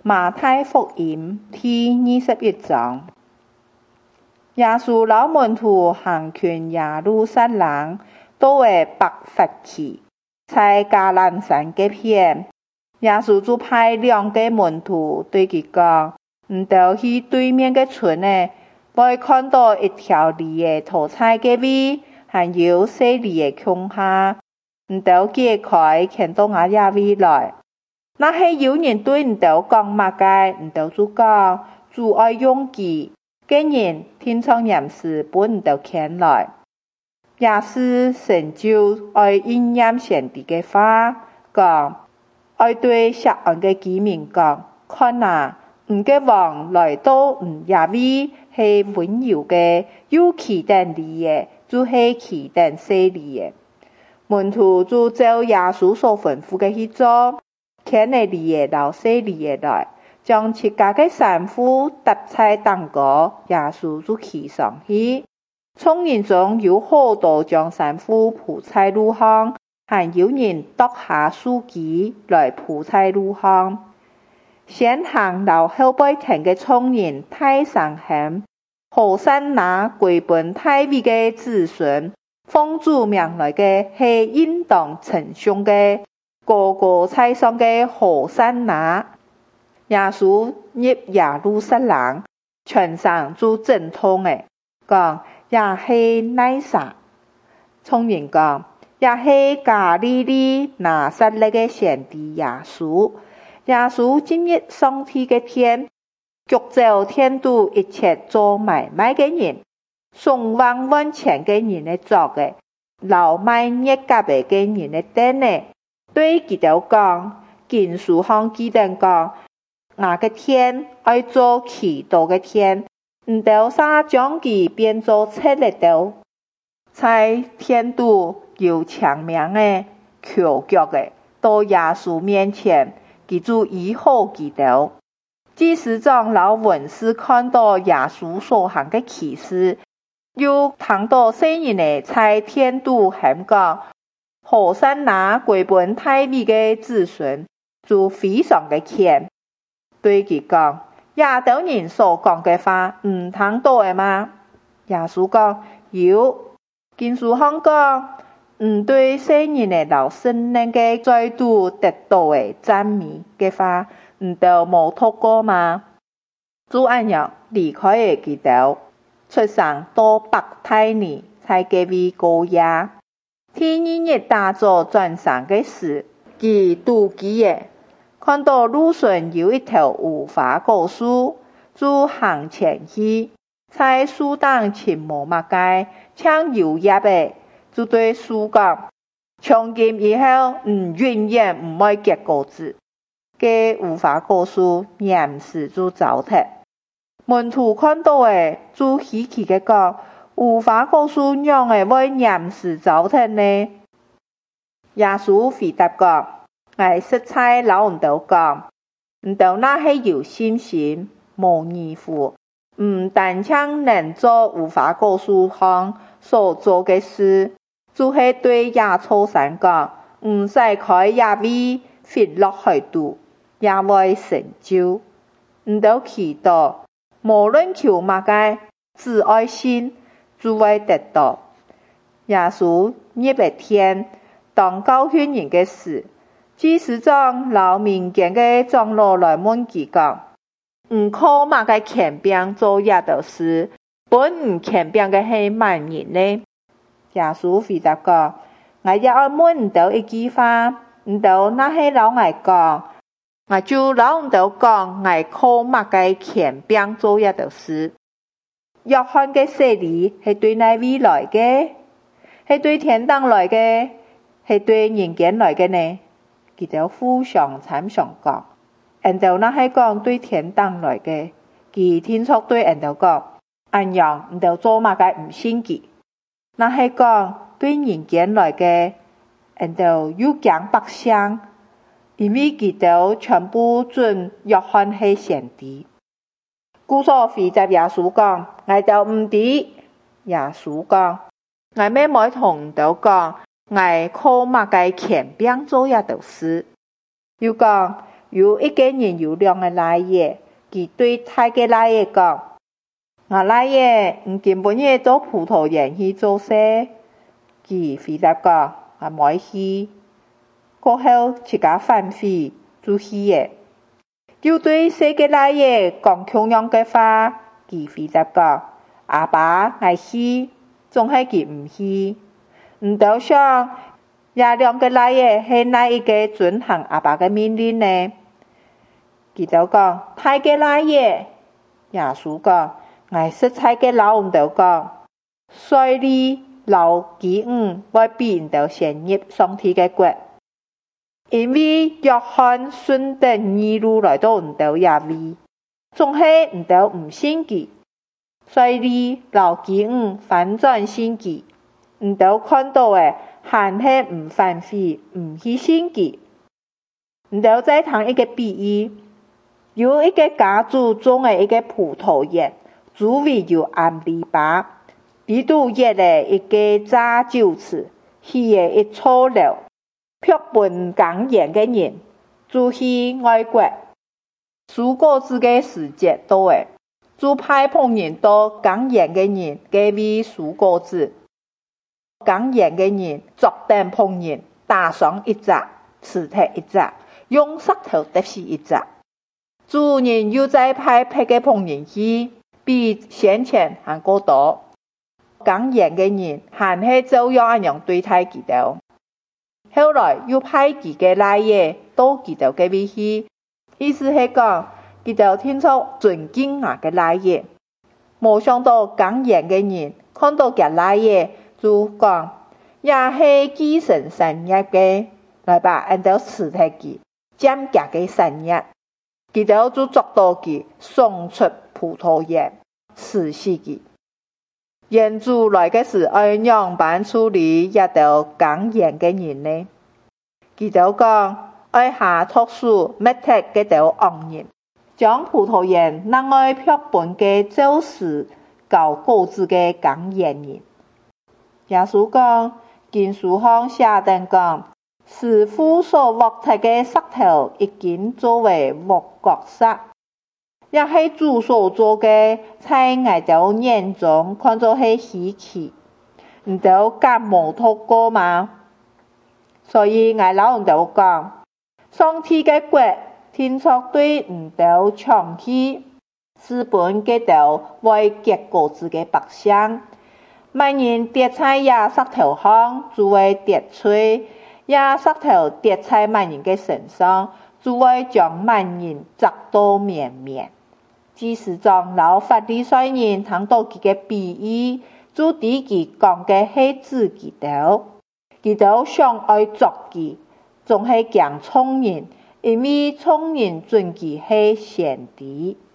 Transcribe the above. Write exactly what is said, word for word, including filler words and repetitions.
马太福音第二十一章，耶稣老門徒行全耶路撒冷，都會北伐去，在橄欖山嗰邊，耶穌就派兩個門徒對佢講：唔到去對面嘅村呢，會看到一條犁嘅土菜嘅位，還有四犁嘅穹下，唔到揭開看到我也會來。那係有人對唔到講乜嘅，唔到就講主愛用佢，嘅人天窗嚴時本唔到看來，也是成就愛應驗上帝嘅話，講愛對錫安嘅居民講：看啊，唔嘅王來到唔也會係溫柔嘅，有期等你嘅，就係期等死你嘅。門徒就照耶穌所吩咐嘅去做。牽嚟犁嘅老細犁嘅來，將自家嘅衫褲搭在當個，耶穌就騎上去。從人中有好多將衫褲鋪在路上，還有人剁下樹枝來鋪在路上。先行到後背停嘅從人大聲喊：和散那歸本大衛嘅子孫，奉主名來嘅係應當稱頌嘅。個個菜上嘅和散那，耶穌入耶路撒冷，全城就震痛嘅，講也係乃撒。從人講也係加利利拿撒勒嘅先知耶穌。耶穌進入上帝嘅天，腳走天度一切做買賣嘅人，送往揾錢嘅人嚟做嘅，老賣熱甲嘅人嚟等嘅。對佢哋講，經書上記得講，我嘅天愛做祈禱嘅天，唔到沙將佢變做赤力島，在天度有長命嘅、翹腳嘅，到耶穌面前，佢就醫好佢哋。祭司長老文士看到耶穌所行嘅奇事，又聽到聖人嘅在天度喊講：和散那歸本大衛嘅子孫，就非常嘅謙，對佢講：亞當人所講嘅話唔聽到嘅嗎？耶穌講：有。經書上講，唔對聖人嘅老聖人嘅再度得到嘅讚美嘅話，唔都冇讀過嗎？就按樣離開嘅佢哋，出城到伯大尼，在嗰位過夜。天二日大早轉上嘅時，佢妒忌嘅，看到路上有一條無花果樹，就行前去，在樹當尋無物嘅，搶油葉嘅，就對樹講：從今以後，唔永遠唔愛結果子。嘅無花果樹嚴時就糟蹋。門徒看到嘅，就稀奇嘅講：無花果樹樣嘅會嚴時糟蹋呢？耶穌回答講：我實在老唔到講，唔到那係有信心，無義負，唔單槍能做無花果樹上所做嘅事，就係對亞粗山講：唔使開也會滑落去度，也會成就。唔到祈禱，無論求乜嘅，只愛信，就會得到。耶穌入嘅天，當教訓人嘅事，祭司長老民間嘅長老來問佢講：唔靠乜嘅權柄做呢道事，本唔權柄嘅係萬人呢？耶穌回答講：我也愛問唔到一句話，唔到那係老外講，我就老唔到講，我靠乜嘅權柄做呢道事。約翰嘅洗禮係對哪位來嘅？係對天堂來嘅？係對人間來嘅呢？佢哋互相參相講，人哋那係講對天堂來嘅，佢天chúa對人哋講，按樣唔到做乜嘅唔信佢。那係講對人間來嘅，人哋又講白相，因為佢哋全部准約翰係先知。故所回答耶穌講：我哋唔知。耶穌講：我咩冇同到講，我靠乜嘅權柄做呢道事。又講： 有一个人有两个奶爷，佢对大个奶爷讲：我奶爷唔见半夜到葡萄园去做事，佢回答讲：我唔去。过后一家反悔就去嘅。又对四个奶爷讲同样嘅话，佢回答讲：阿爸我去，总系佢唔去。唔到想，也两个奶爷系哪一个遵行阿爸嘅命令呢？佢就讲：大个奶爷，耶稣讲：我实在嘅老唔到讲，所以老几五会比唔到先入上天嘅国。因为约翰顺着二路来到唔到耶位，总系唔到唔信佢，所以老几五反转信佢，唔到看到嘅还系唔反悔，唔去信佢。唔到再谈一个比喻，有一个家族种嘅一个葡萄园，周围有暗篱笆，呢度热嘅一个炸酒池，去嘅一草楼。漂本港演嘅人，就去外国，蔬果子嘅时节到诶，就派朋人到港演嘅人给位蔬果子。港演嘅人作定朋人，打上一只，刺踢一只，用石头揼死一只。主人又再派别嘅朋人去，比先前还过多。港演嘅人还是照样一样对待佢哋。后来又派几个奶爷到佢哋嗰邊去，意思係講佢哋聽出尊敬啊嘅奶爺。冇想到講言嘅人看到嘅奶爺就講，也係繼承神業嘅，來吧，按照辭退佢，佔夾嘅神業，佢哋就捉到佢，送出葡萄園，辭死佢。園主來嘅時，按樣辦處理一道講言嘅人呢？佢就講，愛下託書滅剔嘅道惡人，將葡萄園拿愛漂本嘅做事搞果子嘅講言人。耶穌講，經書上寫定講，師傅所獲剔嘅石頭已經作為木角石。也是主所做嘅，在我哋眼中看作係稀奇，唔就甲冇讀過嘛。所以我老人就講，上天嘅國天作對唔到長氣，是本嘅道為結果子嘅百姓。萬人跌在也石頭上，就會跌碎；也石頭跌在萬人嘅身上，就會將萬人砸到面面。即使將老法利賽人聽到佢嘅比喻，就對佢講嘅係自己道，佢就想愛作佢，仲係講聰人，因為聰人尊佢係先知。